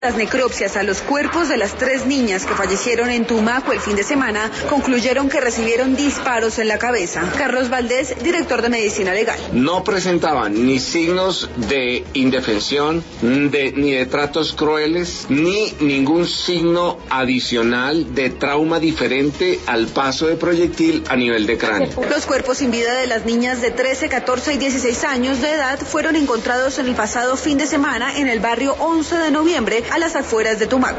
Las necropsias a los cuerpos de las 3 niñas que fallecieron en Tumaco el fin de semana concluyeron que recibieron disparos en la cabeza. Carlos Valdés, director de Medicina Legal. No presentaban ni signos de indefensión, ni de tratos crueles, ni ningún signo adicional de trauma diferente al paso de proyectil a nivel de cráneo. Los cuerpos sin vida de las niñas de 13, 14 y 16 años de edad fueron encontrados en el pasado fin de semana en el barrio 11 de noviembre, a las afueras de Tumaco.